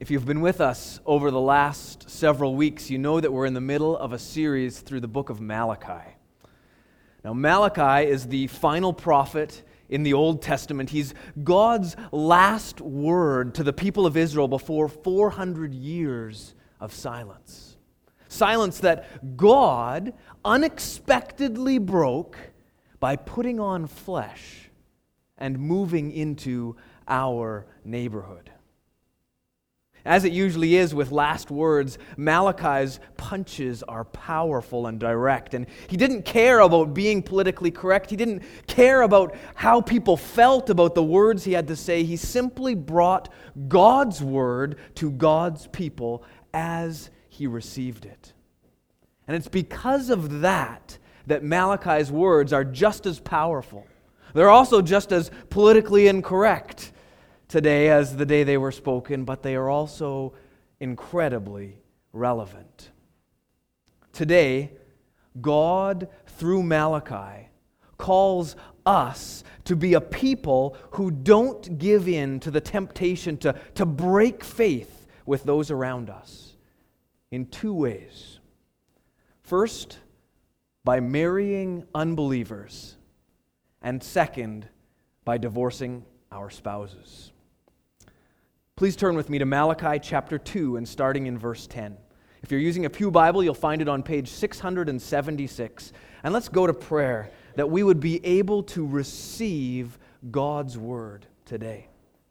If you've been with us over the last several weeks, you know that we're in the middle of a series through the book of Malachi. Now, Malachi is the final prophet in the Old Testament. He's God's last word to the people of Israel before 400 years of silence. Silence that God unexpectedly broke by putting on flesh and moving into our neighborhood. As it usually is with last words, Malachi's punches are powerful and direct. And he didn't care about being politically correct. He didn't care about how people felt about the words he had to say. He simply brought God's word to God's people as he received it. And it's because of that Malachi's words are just as powerful. They're also just as politically incorrect today as the day they were spoken, but they are also incredibly relevant. Today, God, through Malachi, calls us to be a people who don't give in to the temptation to break faith with those around us in two ways. First, by marrying unbelievers, and second, by divorcing our spouses. Please turn with me to Malachi chapter 2 and starting in verse 10. If you're using a Pew Bible, you'll find it on page 676. And let's go to prayer that we would be able to receive God's word today.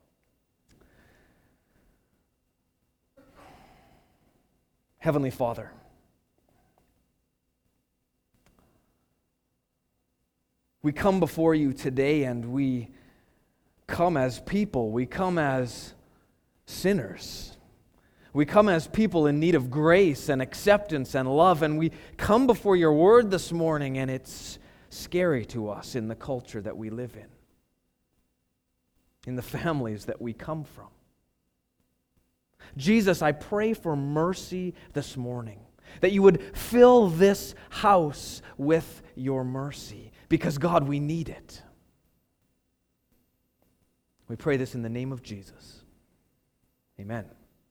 Heavenly Father, we come before you today and we come as people. We come as sinners. We come as people in need of grace and acceptance and love, and we come before your word this morning, and it's scary to us in the culture that we live in the families that we come from. Jesus, I pray for mercy this morning, that you would fill this house with your mercy, because God, we need it. We pray this in the name of Jesus. Amen.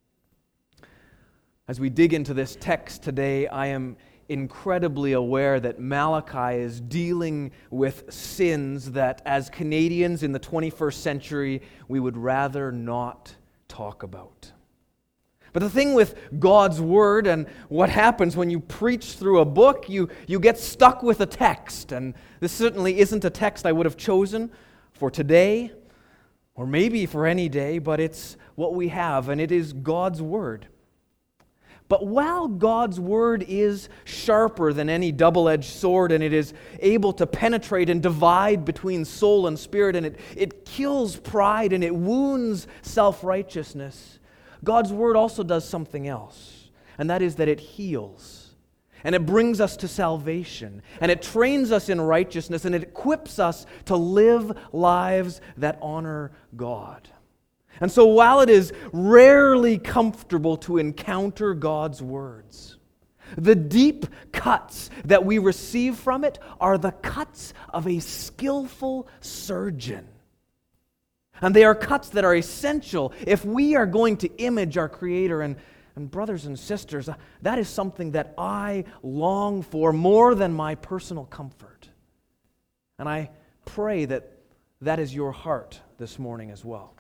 As we dig into this text today, I am incredibly aware that Malachi is dealing with sins that, as Canadians in the 21st century, we would rather not talk about. But the thing with God's word and what happens when you preach through a book, you get stuck with a text. And this certainly isn't a text I would have chosen for today, or maybe for any day, but it's what we have, and it is God's word. But while God's word is sharper than any double-edged sword, and it is able to penetrate and divide between soul and spirit, and it kills pride and it wounds self-righteousness, God's word also does something else, and that is that it heals. And it brings us to salvation, and it trains us in righteousness, and it equips us to live lives that honor God. And so while it is rarely comfortable to encounter God's words, the deep cuts that we receive from it are the cuts of a skillful surgeon. And they are cuts that are essential if we are going to image our Creator. And brothers and sisters, that is something that I long for more than my personal comfort. And I pray that that is your heart this morning as well.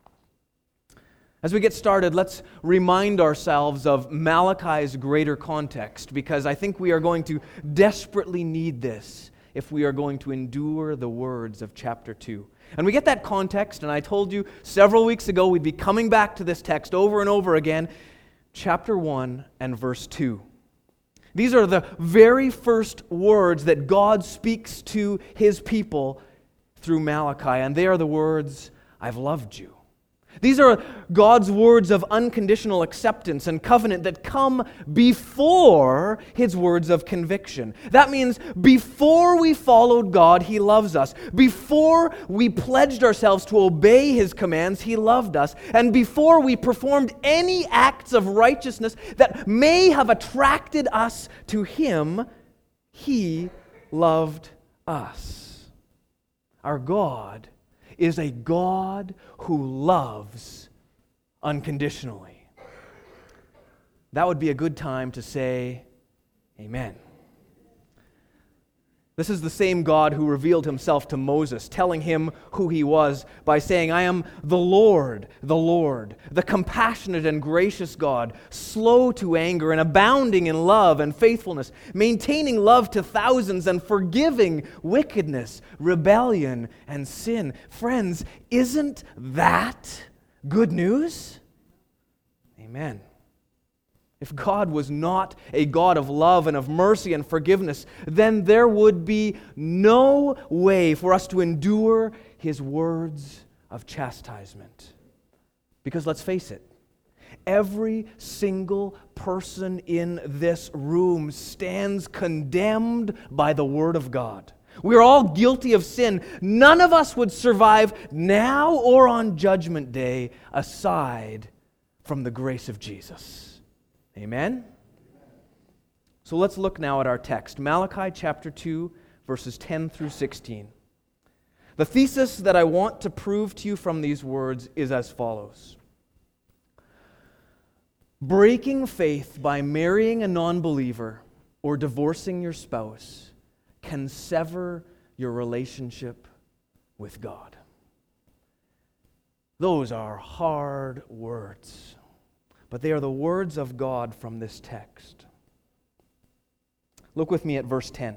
As we get started, let's remind ourselves of Malachi's greater context, because I think we are going to desperately need this if we are going to endure the words of chapter 2. And we get that context, and I told you several weeks ago we'd be coming back to this text over and over again. Chapter 1 and verse 2. These are the very first words that God speaks to His people through Malachi, and they are the words, "I've loved you." These are God's words of unconditional acceptance and covenant that come before His words of conviction. That means before we followed God, He loves us. Before we pledged ourselves to obey His commands, He loved us. And before we performed any acts of righteousness that may have attracted us to Him, He loved us. Our God is a God who loves unconditionally. that would be a good time to say, Amen. This is the same God who revealed himself to Moses, telling him who he was by saying, I am the Lord, the compassionate and gracious God, slow to anger and abounding in love and faithfulness, maintaining love to thousands and forgiving wickedness, rebellion, and sin. Friends, isn't that good news? Amen. If God was not a God of love and of mercy and forgiveness, then there would be no way for us to endure his words of chastisement. Because let's face it, every single person in this room stands condemned by the Word of God. We're all guilty of sin. None of us would survive now or on Judgment Day aside from the grace of Jesus. Amen? So let's look now at our text. Malachi chapter 2, verses 10 through 16. The thesis that I want to prove to you from these words is as follows. Breaking faith by marrying a non-believer or divorcing your spouse can sever your relationship with God. Those are hard words. But they are the words of God from this text. Look with me at verse 10.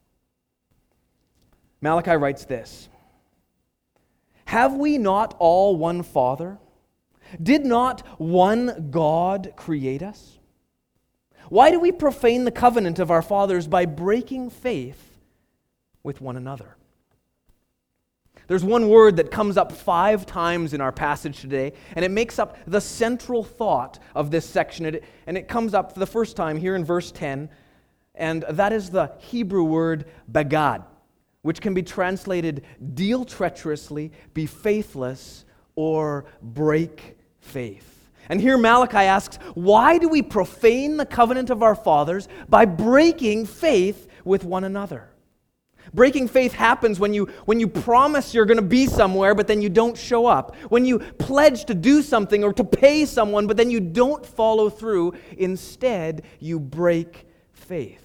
Malachi writes this, Have we not all one Father? Did not one God create us? Why do we profane the covenant of our fathers by breaking faith with one another? There's one word that comes up 5 times in our passage today, and it makes up the central thought of this section. And it comes up for the first time here in verse 10, and that is the Hebrew word bagad, which can be translated deal treacherously, be faithless, or break faith. And here Malachi asks, why do we profane the covenant of our fathers by breaking faith with one another? Breaking faith happens when you promise you're going to be somewhere, but then you don't show up. When you pledge to do something or to pay someone, but then you don't follow through. Instead, you break faith.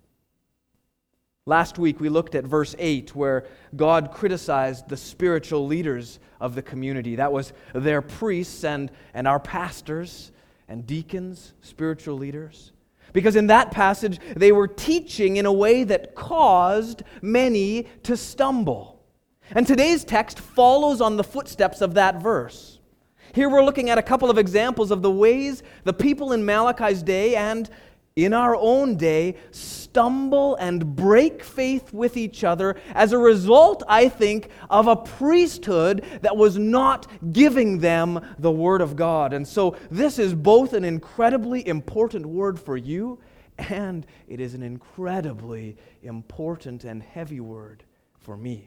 Last week, we looked at verse 8, where God criticized the spiritual leaders of the community. That was their priests and our pastors and deacons, spiritual leaders. Because in that passage, they were teaching in a way that caused many to stumble. And today's text follows on the footsteps of that verse. Here we're looking at a couple of examples of the ways the people in Malachi's day and in our own day stumble and break faith with each other as a result, I think, of a priesthood that was not giving them the Word of God. And so this is both an incredibly important word for you, and it is an incredibly important and heavy word for me.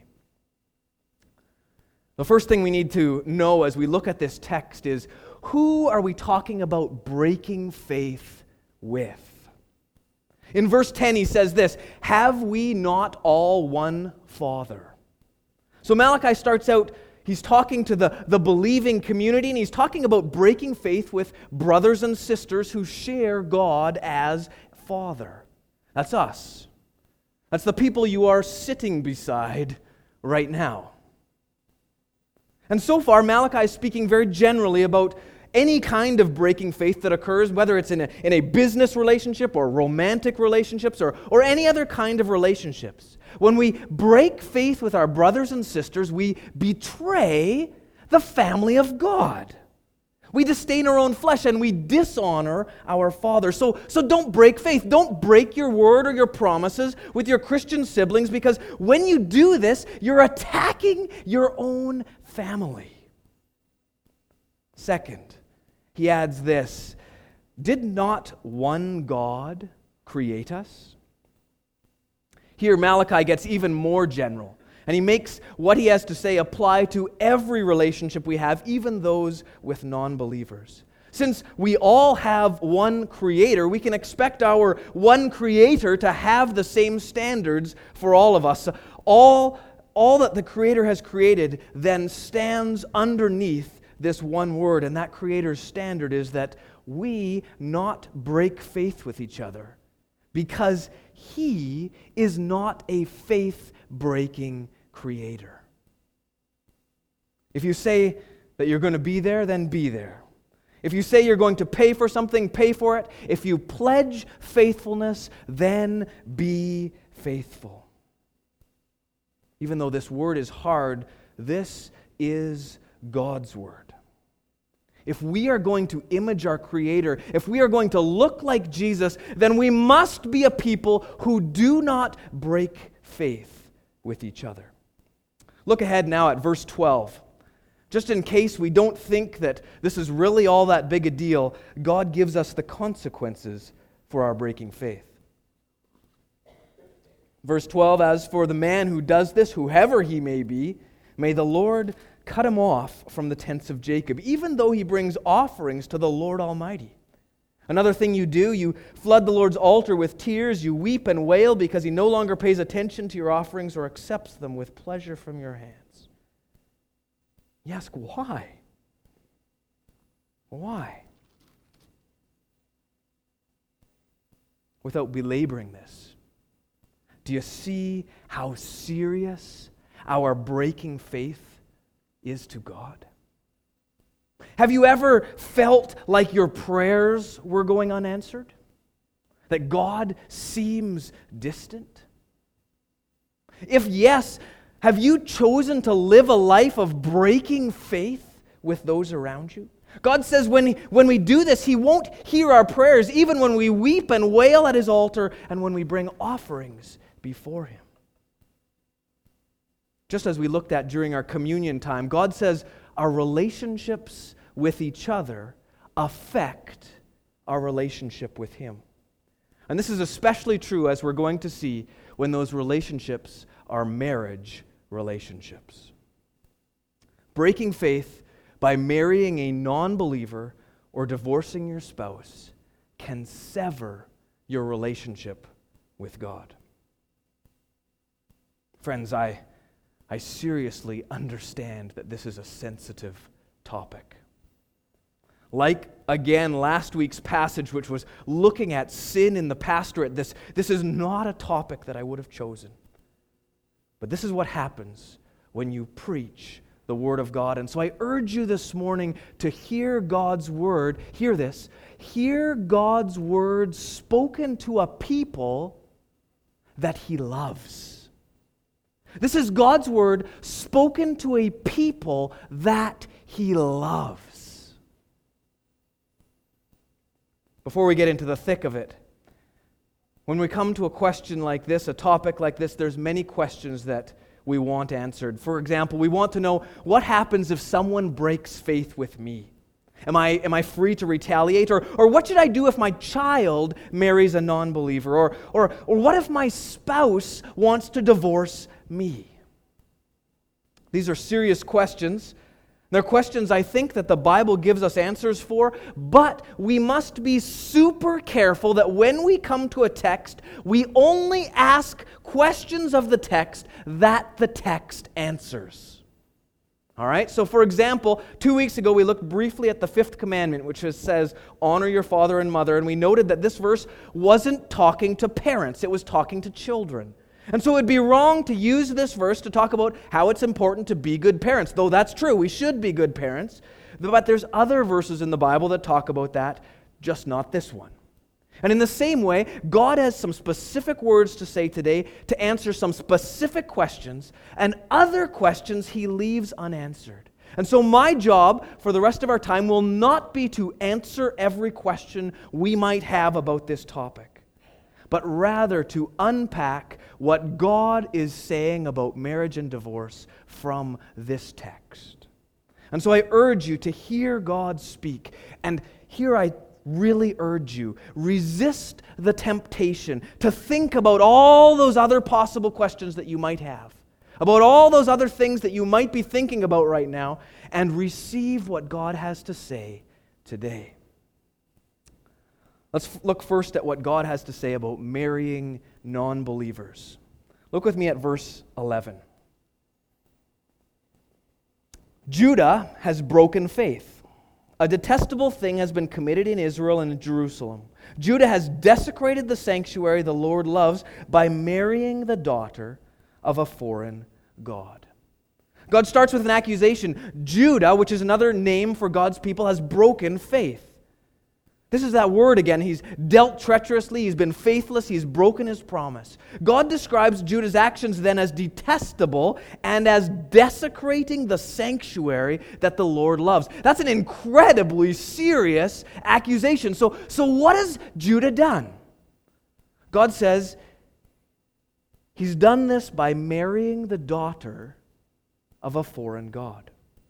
The first thing we need to know as we look at this text is, who are we talking about breaking faith with? In verse 10, he says this, Have we not all one Father? So Malachi starts out, he's talking to the believing community, and he's talking about breaking faith with brothers and sisters who share God as Father. That's us. That's the people you are sitting beside right now. And so far, Malachi is speaking very generally about any kind of breaking faith that occurs, whether it's in a business relationship or romantic relationships or any other kind of relationships. When we break faith with our brothers and sisters, we betray the family of God. We disdain our own flesh and we dishonor our Father. So don't break faith. Don't break your word or your promises with your Christian siblings, because when you do this, you're attacking your own family. Second, he adds this, Did not one God create us? Here Malachi gets even more general, and he makes what he has to say apply to every relationship we have, even those with non-believers. Since we all have one Creator, we can expect our one Creator to have the same standards for all of us. All that the Creator has created then stands underneath this one word, and that Creator's standard is that we not break faith with each other because He is not a faith-breaking Creator. If you say that you're going to be there, then be there. If you say you're going to pay for something, pay for it. If you pledge faithfulness, then be faithful. Even though this word is hard, this is God's word. If we are going to image our Creator, if we are going to look like Jesus, then we must be a people who do not break faith with each other. Look ahead now at verse 12. Just in case we don't think that this is really all that big a deal, God gives us the consequences for our breaking faith. Verse 12, as for the man who does this, whoever he may be, may the Lord cut him off from the tents of Jacob, even though he brings offerings to the Lord Almighty. Another thing you do, you flood the Lord's altar with tears, you weep and wail because he no longer pays attention to your offerings or accepts them with pleasure from your hands. You ask, why? Why? Without belaboring this, do you see how serious our breaking faith is to God? Have you ever felt like your prayers were going unanswered? That God seems distant? If yes, have you chosen to live a life of breaking faith with those around you? God says when we do this, He won't hear our prayers, even when we weep and wail at His altar and when we bring offerings before Him. Just as we looked at during our communion time, God says our relationships with each other affect our relationship with Him. And this is especially true, as we're going to see, when those relationships are marriage relationships. Breaking faith by marrying a non-believer or divorcing your spouse can sever your relationship with God. Friends, I seriously understand that this is a sensitive topic. Like, again, last week's passage, which was looking at sin in the pastorate, this is not a topic that I would have chosen. But this is what happens when you preach the Word of God. And so I urge you this morning to hear God's Word. Hear this. Hear God's Word spoken to a people that He loves. This is God's Word spoken to a people that He loves. Before we get into the thick of it, when we come to a question like this, a topic like this, there's many questions that we want answered. For example, we want to know, what happens if someone breaks faith with me? Am I free to retaliate? Or what should I do if my child marries a non-believer? Or what if my spouse wants to divorce me? These are serious questions. They're questions I think that the Bible gives us answers for, but we must be super careful that when we come to a text, we only ask questions of the text that the text answers. All right? So for example, 2 weeks ago we looked briefly at the fifth commandment, which says, honor your father and mother, and we noted that this verse wasn't talking to parents, it was talking to children. And so it would be wrong to use this verse to talk about how it's important to be good parents, though that's true, we should be good parents. But there's other verses in the Bible that talk about that, just not this one. And in the same way, God has some specific words to say today to answer some specific questions, and other questions He leaves unanswered. And so my job for the rest of our time will not be to answer every question we might have about this topic, but rather to unpack what God is saying about marriage and divorce from this text. And so I urge you to hear God speak. And here I really urge you, resist the temptation to think about all those other possible questions that you might have, about all those other things that you might be thinking about right now, and receive what God has to say today. Let's look first at what God has to say about marrying non-believers. Look with me at verse 11. Judah has broken faith. A detestable thing has been committed in Israel and in Jerusalem. Judah has desecrated the sanctuary the Lord loves by marrying the daughter of a foreign god. God starts with an accusation. Judah, which is another name for God's people, has broken faith. This is that word again. He's dealt treacherously, he's been faithless, he's broken his promise. God describes Judah's actions then as detestable and as desecrating the sanctuary that the Lord loves. That's an incredibly serious accusation. So what has Judah done? God says he's done this by marrying the daughter of a foreign god.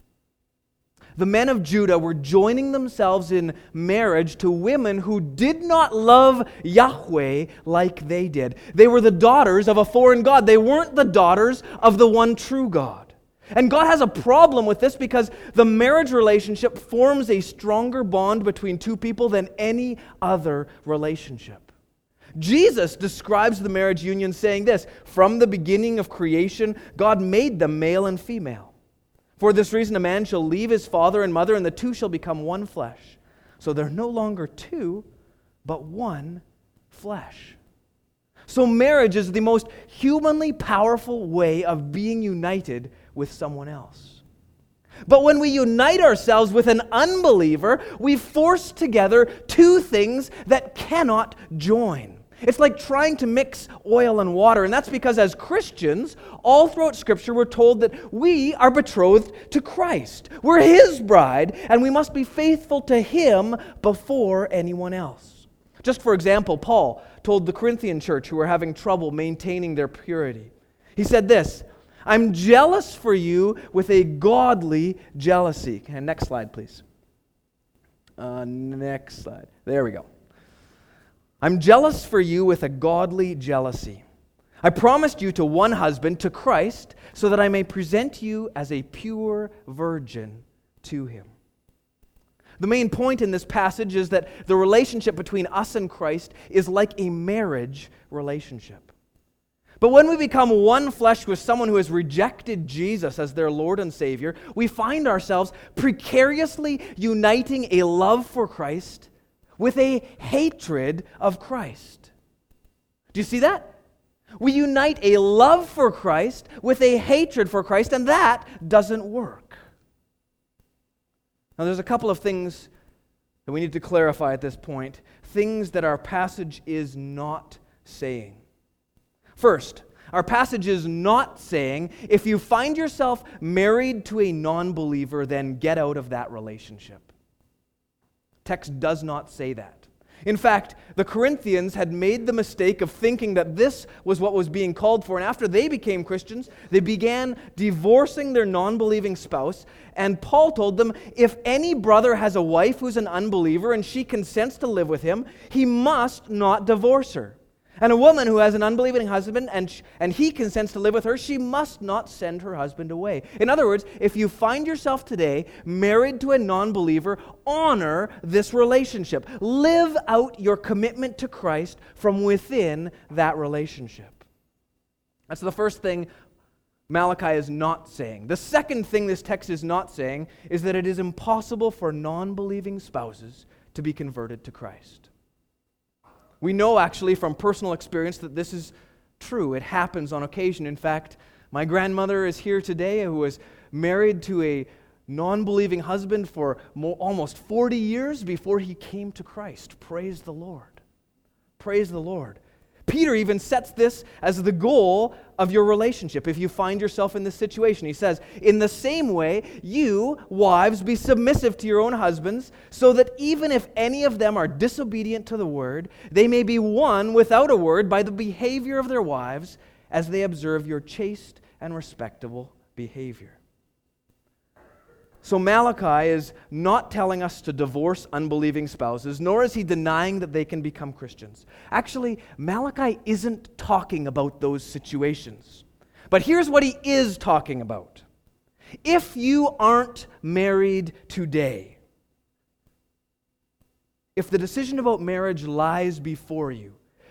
The men of Judah were joining themselves in marriage to women who did not love Yahweh like they did. They were the daughters of a foreign god. They weren't the daughters of the one true God. And God has a problem with this because the marriage relationship forms a stronger bond between two people than any other relationship. Jesus describes the marriage union saying this, "From the beginning of creation, God made them male and female. For this reason, a man shall leave his father and mother, and the two shall become one flesh. So they're no longer two, but one flesh." So marriage is the most humanly powerful way of being united with someone else. But when we unite ourselves with an unbeliever, we force together two things that cannot join. It's like trying to mix oil and water, and that's because as Christians, all throughout Scripture, we're told that we are betrothed to Christ. We're His bride, and we must be faithful to Him before anyone else. Just for example, Paul told the Corinthian church who were having trouble maintaining their purity. He said this, "I'm jealous for you with a godly jealousy." And next slide, please. Next slide. There we go. "I'm jealous for you with a godly jealousy. I promised you to one husband, to Christ, so that I may present you as a pure virgin to Him." The main point in this passage is that the relationship between us and Christ is like a marriage relationship. But when we become one flesh with someone who has rejected Jesus as their Lord and Savior, we find ourselves precariously uniting a love for Christ with a hatred of Christ. Do you see that? We unite a love for Christ with a hatred for Christ, and that doesn't work. Now, there's a couple of things that we need to clarify at this point, things that our passage is not saying. First, our passage is not saying, if you find yourself married to a non-believer, then get out of that relationship. Text does not say that. In fact, the Corinthians had made the mistake of thinking that this was what was being called for, and after they became Christians, they began divorcing their non-believing spouse, and Paul told them, if any brother has a wife who's an unbeliever and she consents to live with him, he must not divorce her. And a woman who has an unbelieving husband and he consents to live with her, she must not send her husband away. In other words, if you find yourself today married to a non-believer, honor this relationship. Live out your commitment to Christ from within that relationship. That's the first thing Malachi is not saying. The second thing this text is not saying is that it is impossible for non-believing spouses to be converted to Christ. We know actually from personal experience that this is true. It happens on occasion. In fact, my grandmother is here today who was married to a non-believing husband for almost 40 years before he came to Christ. Praise the Lord. Praise the Lord. Peter even sets this as the goal of your relationship if you find yourself in this situation. He says, in the same way, you, wives, be submissive to your own husbands, so that even if any of them are disobedient to the word, they may be won without a word by the behavior of their wives as they observe your chaste and respectable behavior. So Malachi is not telling us to divorce unbelieving spouses, nor is he denying that they can become Christians. Actually, Malachi isn't talking about those situations. But here's what he is talking about. If you aren't married today, if the decision about marriage lies before you,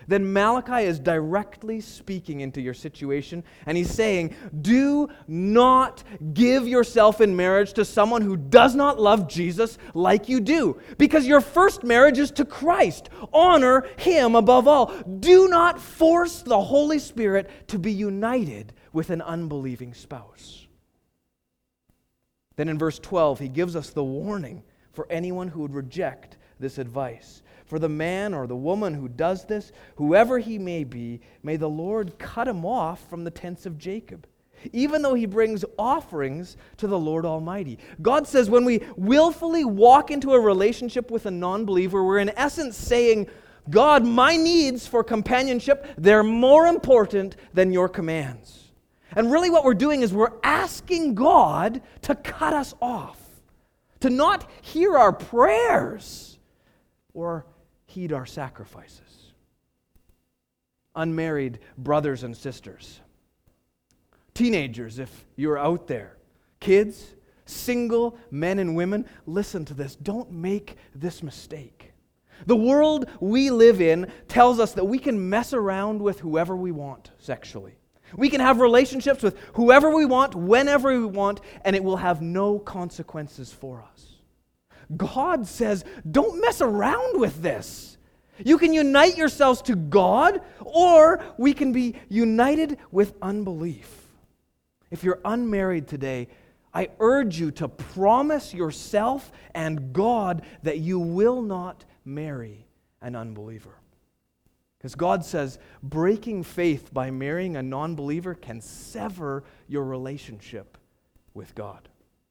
then Malachi is directly speaking into your situation, and he's saying, do not give yourself in marriage to someone who does not love Jesus like you do, because your first marriage is to Christ. Honor Him above all. Do not force the Holy Spirit to be united with an unbelieving spouse. Then in verse 12, he gives us the warning for anyone who would reject this advice. For the man or the woman who does this, whoever he may be, may the Lord cut him off from the tents of Jacob, even though he brings offerings to the Lord Almighty. God says when we willfully walk into a relationship with a non-believer, we're in essence saying, God, my needs for companionship, they're more important than your commands. And really what we're doing is we're asking God to cut us off, to not hear our prayers or heed our sacrifices. Unmarried brothers and sisters, teenagers, if you're out there, kids, single men and women, listen to this. Don't make this mistake. The world we live in tells us that we can mess around with whoever we want sexually. We can have relationships with whoever we want, whenever we want, and it will have no consequences for us. God says, don't mess around with this. You can unite yourselves to God, or we can be united with unbelief. If you're unmarried today, I urge you to promise yourself and God that you will not marry an unbeliever. Because God says breaking faith by marrying a non-believer can sever your relationship with God.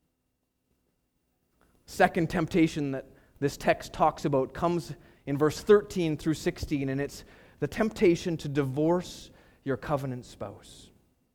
Second temptation that this text talks about comes in verse 13 through 16, and it's the temptation to divorce your covenant spouse.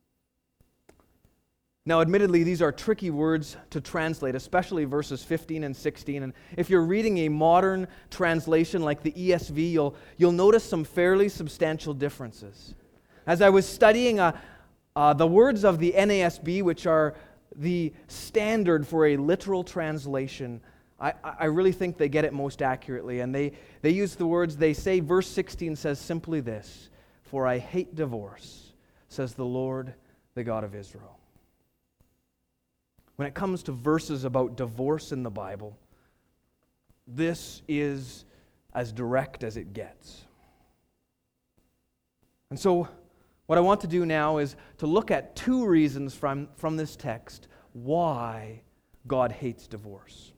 Now, admittedly, these are tricky words to translate, especially verses 15 and 16. And if you're reading a modern translation like the ESV, you'll notice some fairly substantial differences. As I was studying the words of the NASB, which are the standard for a literal translation, I really think they get it most accurately. And they use the words, they say, verse 16 says simply this, "For I hate divorce, says the Lord, the God of Israel." When it comes to verses about divorce in the Bible, this is as direct as it gets. And so, what I want to do now is to look at two reasons from this text why God hates divorce.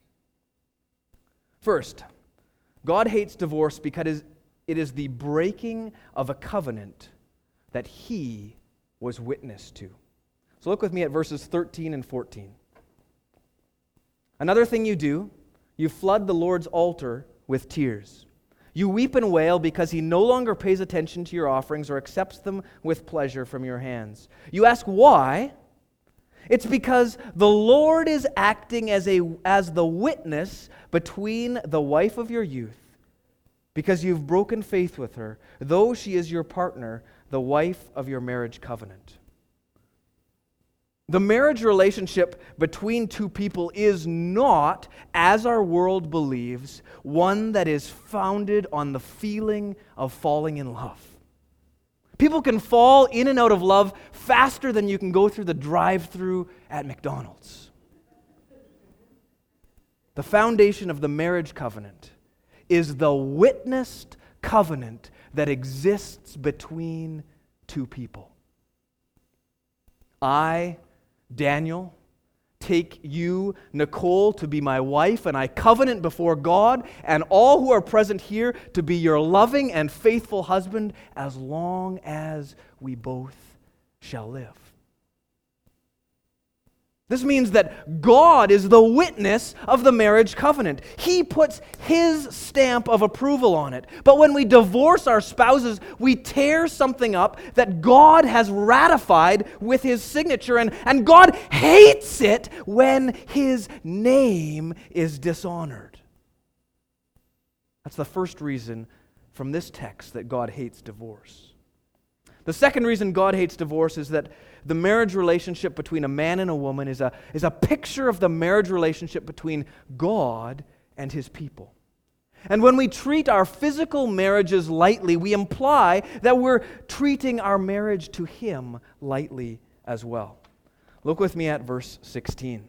First, God hates divorce because it is the breaking of a covenant that He was witness to. So look with me at verses 13 and 14. Another thing you do, you flood the Lord's altar with tears. You weep and wail because He no longer pays attention to your offerings or accepts them with pleasure from your hands. You ask why? It's because the Lord is acting as the witness between the wife of your youth, because you've broken faith with her, though she is your partner, the wife of your marriage covenant. The marriage relationship between two people is not, as our world believes, one that is founded on the feeling of falling in love. People can fall in and out of love faster than you can go through the drive-thru at McDonald's. The foundation of the marriage covenant is the witnessed covenant that exists between two people. I, Daniel, take you, Nicole, to be my wife, and I covenant before God and all who are present here to be your loving and faithful husband as long as we both shall live. This means that God is the witness of the marriage covenant. He puts His stamp of approval on it. But when we divorce our spouses, we tear something up that God has ratified with His signature, and God hates it when His name is dishonored. That's the first reason from this text that God hates divorce. The second reason God hates divorce is that the marriage relationship between a man and a woman is a picture of the marriage relationship between God and His people. And when we treat our physical marriages lightly, we imply that we're treating our marriage to Him lightly as well. Look with me at verse 16.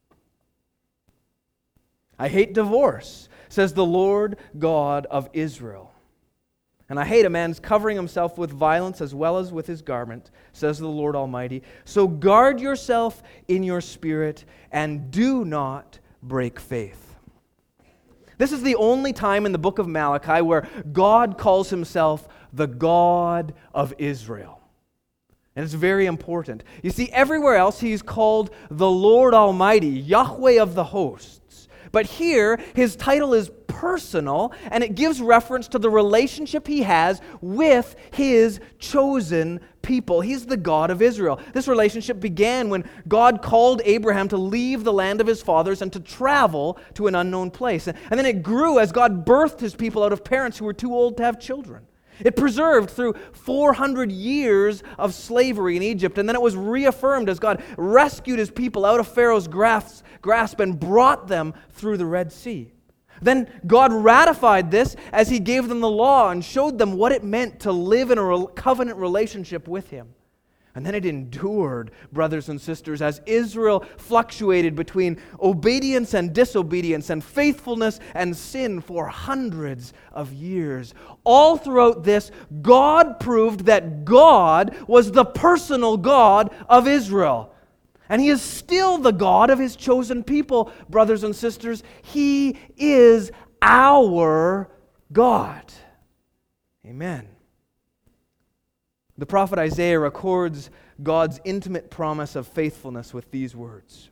I hate divorce, says the Lord God of Israel. And I hate a man's covering himself with violence as well as with his garment, says the Lord Almighty. So guard yourself in your spirit and do not break faith. This is the only time in the book of Malachi where God calls Himself the God of Israel. And it's very important. You see, everywhere else He's called the Lord Almighty, Yahweh of the hosts. But here, His title is personal, and it gives reference to the relationship He has with His chosen people. He's the God of Israel. This relationship began when God called Abraham to leave the land of his fathers and to travel to an unknown place. And then it grew as God birthed His people out of parents who were too old to have children. It preserved through 400 years of slavery in Egypt, and then it was reaffirmed as God rescued His people out of Pharaoh's grasp and brought them through the Red Sea. Then God ratified this as He gave them the law and showed them what it meant to live in a covenant relationship with Him. And then it endured, brothers and sisters, as Israel fluctuated between obedience and disobedience and faithfulness and sin for hundreds of years. All throughout this, God proved that God was the personal God of Israel. And He is still the God of His chosen people, brothers and sisters. He is our God. Amen. The prophet Isaiah records God's intimate promise of faithfulness with these words.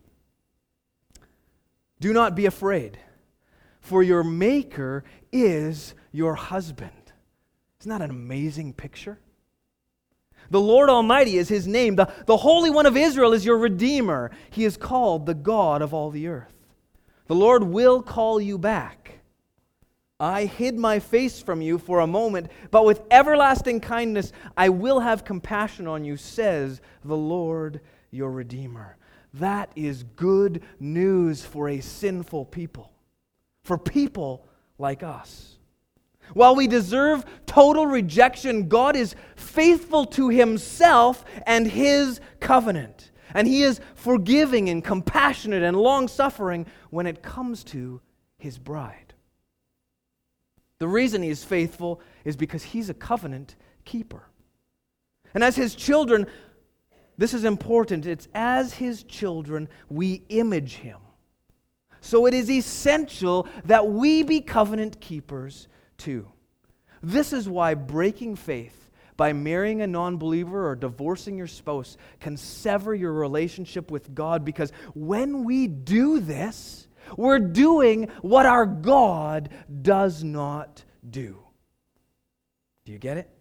Do not be afraid, for your Maker is your husband. Isn't that an amazing picture? The Lord Almighty is His name. The Holy One of Israel is your Redeemer. He is called the God of all the earth. The Lord will call you back. I hid my face from you for a moment, but with everlasting kindness I will have compassion on you, says the Lord your Redeemer. That is good news for a sinful people, for people like us. While we deserve total rejection, God is faithful to Himself and His covenant. And He is forgiving and compassionate and long-suffering when it comes to His bride. The reason He is faithful is because He's a covenant keeper. And as His children, this is important, it's as His children we image Him. So it is essential that we be covenant keepers too. This is why breaking faith by marrying a non-believer or divorcing your spouse can sever your relationship with God, because when we do this, we're doing what our God does not do. Do you get it?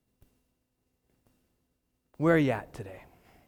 Where are you at today?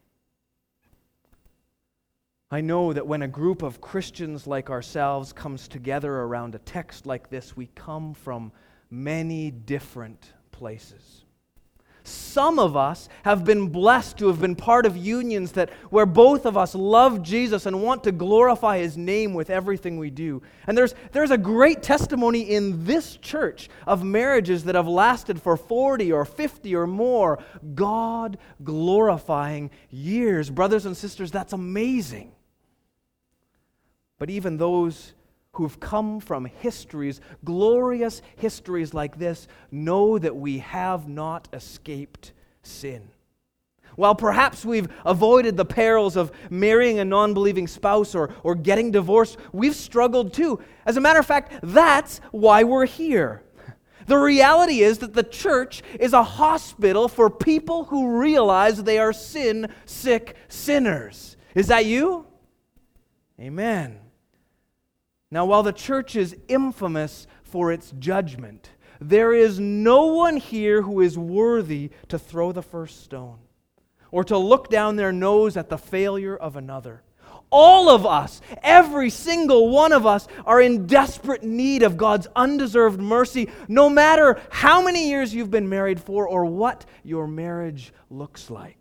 I know that when a group of Christians like ourselves comes together around a text like this, we come from many different places. Some of us have been blessed to have been part of unions where both of us love Jesus and want to glorify His name with everything we do. And there's a great testimony in this church of marriages that have lasted for 40 or 50 or more, God glorifying years. Brothers and sisters, that's amazing. But even those who've come from histories, glorious histories like this, know that we have not escaped sin. While perhaps we've avoided the perils of marrying a non-believing spouse or getting divorced, we've struggled too. As a matter of fact, that's why we're here. The reality is that the church is a hospital for people who realize they are sin-sick sinners. Is that you? Amen. Now, while the church is infamous for its judgment, there is no one here who is worthy to throw the first stone or to look down their nose at the failure of another. All of us, every single one of us, are in desperate need of God's undeserved mercy, no matter how many years you've been married for or what your marriage looks like.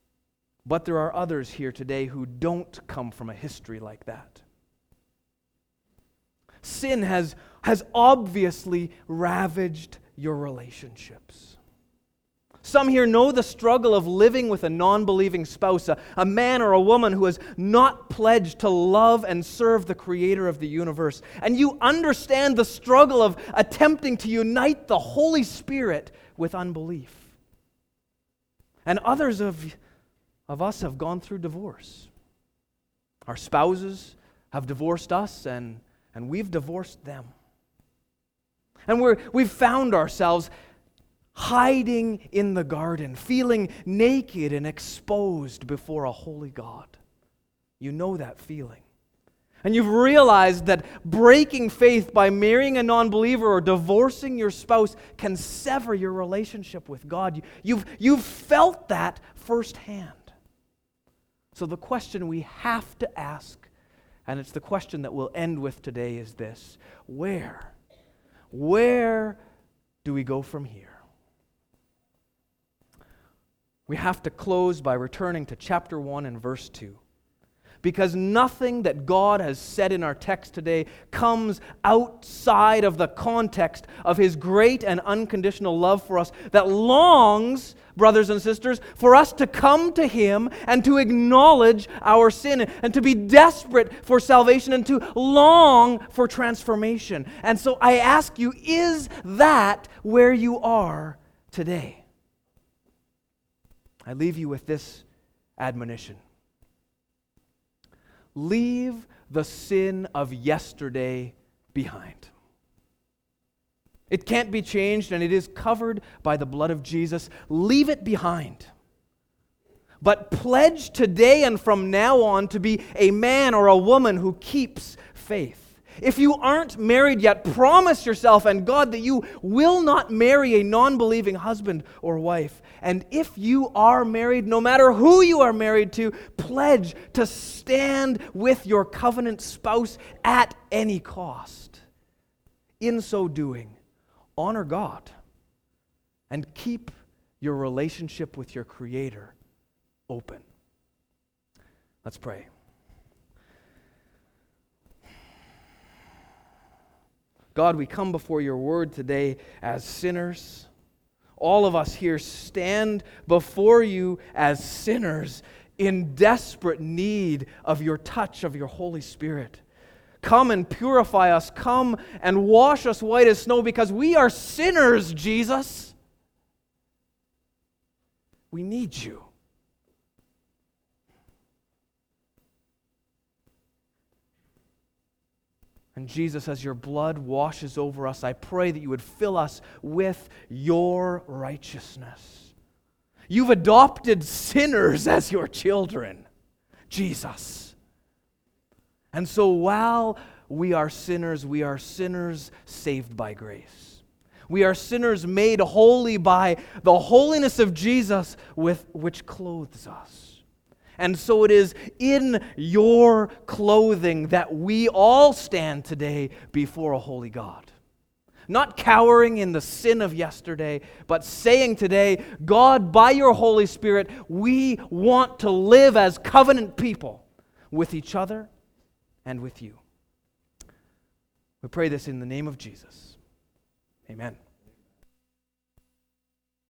But there are others here today who don't come from a history like that. Sin has obviously ravaged your relationships. Some here know the struggle of living with a non-believing spouse, a man or a woman who has not pledged to love and serve the Creator of the universe. And you understand the struggle of attempting to unite the Holy Spirit with unbelief. And others of us have gone through divorce. Our spouses have divorced us, and we've divorced them. And we've found ourselves hiding in the garden, feeling naked and exposed before a holy God. You know that feeling. And you've realized that breaking faith by marrying a non-believer or divorcing your spouse can sever your relationship with God. You've felt that firsthand. So the question we have to ask, and it's the question that we'll end with today, is this: where do we go from here? We have to close by returning to chapter 1 and verse 2. Because nothing that God has said in our text today comes outside of the context of His great and unconditional love for us, that longs, brothers and sisters, for us to come to Him and to acknowledge our sin and to be desperate for salvation and to long for transformation. And so I ask you, is that where you are today? I leave you with this admonition. Leave the sin of yesterday behind. It can't be changed, and it is covered by the blood of Jesus. Leave it behind. But pledge today and from now on to be a man or a woman who keeps faith. If you aren't married yet, promise yourself and God that you will not marry a non-believing husband or wife. And if you are married, no matter who you are married to, pledge to stand with your covenant spouse at any cost. In so doing, honor God and keep your relationship with your Creator open. Let's pray. God, we come before your word today as sinners. All of us here stand before you as sinners in desperate need of your touch, of your Holy Spirit. Come and purify us. Come and wash us white as snow, because we are sinners, Jesus. We need you. And Jesus, as your blood washes over us, I pray that you would fill us with your righteousness. You've adopted sinners as your children, Jesus. And so while we are sinners saved by grace. We are sinners made holy by the holiness of Jesus, which clothes us. And so it is in your clothing that we all stand today before a holy God. Not cowering in the sin of yesterday, but saying today, God, by your Holy Spirit, we want to live as covenant people with each other and with you. We pray this in the name of Jesus. Amen.